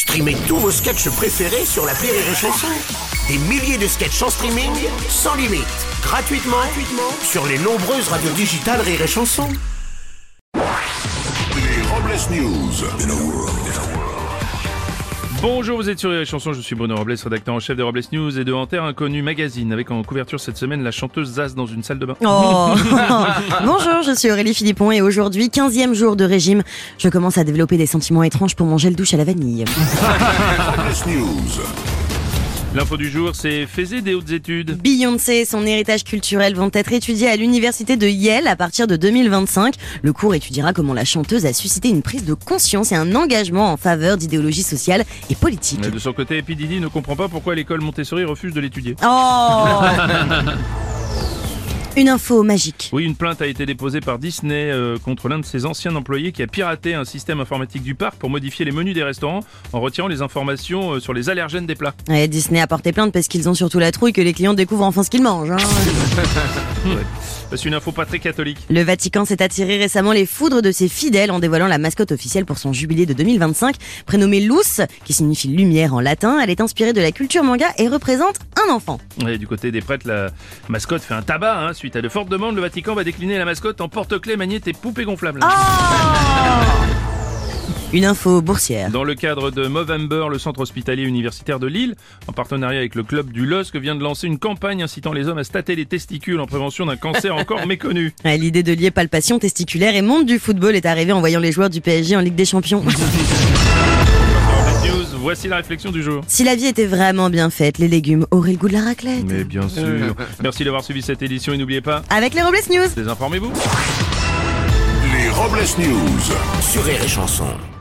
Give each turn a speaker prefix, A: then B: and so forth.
A: Streamez tous vos sketchs préférés sur l'appli Rire et Chanson. Des milliers de sketchs en streaming, sans limite, gratuitement sur les nombreuses radios digitales Rire et Chanson.
B: Les Robles News.
C: Bonjour, vous êtes sur Rire et Chanson, je suis Bruno Robles, rédacteur en chef des Robles News et de Terre Inconnu Magazine, avec en couverture cette semaine la chanteuse Zaz dans une salle de bain.
D: Oh. Bonjour, je suis Aurélie Philippon et aujourd'hui, 15e jour de régime, je commence à développer des sentiments étranges pour mon gel douche à la vanille.
B: Robles News.
C: L'info du jour, c'est faisait des hautes études.
D: Beyoncé et son héritage culturel vont être étudiés à l'université de Yale à partir de 2025. Le cours étudiera comment la chanteuse a suscité une prise de conscience et un engagement en faveur d'idéologie sociale et politique.
C: De son côté, P. Diddy ne comprend pas pourquoi l'école Montessori refuse de l'étudier.
D: Oh. Une info magique.
C: Oui, une plainte a été déposée par Disney contre l'un de ses anciens employés qui a piraté un système informatique du parc pour modifier les menus des restaurants en retirant les informations sur les allergènes des plats.
D: Ouais, Disney a porté plainte parce qu'ils ont surtout la trouille que les clients découvrent enfin ce qu'ils mangent.
C: C'est une info pas très catholique.
D: Le Vatican s'est attiré récemment les foudres de ses fidèles en dévoilant la mascotte officielle pour son jubilé de 2025. Prénommée Luz, qui signifie lumière en latin, elle est inspirée de la culture manga et représente un enfant.
C: Et du côté des prêtres, la mascotte fait un tabac. Suite à de fortes demandes, le Vatican va décliner la mascotte en porte-clés, magnète et poupée gonflable.
D: Une info boursière.
C: Dans le cadre de Movember, le centre hospitalier universitaire de Lille, en partenariat avec le club du LOSC, vient de lancer une campagne incitant les hommes à se tâter les testicules en prévention d'un cancer encore méconnu.
D: L'idée de lier palpation testiculaire et monde du football est arrivée en voyant les joueurs du PSG en Ligue des Champions.
C: Voici la réflexion du jour.
D: Si la vie était vraiment bien faite, les légumes auraient le goût de la raclette.
C: Mais bien sûr. Merci d'avoir suivi cette édition et n'oubliez pas,
D: Avec les Robles News.
C: désinformez-vous.
B: Les Robles News.
A: Sur Rire et Chanson.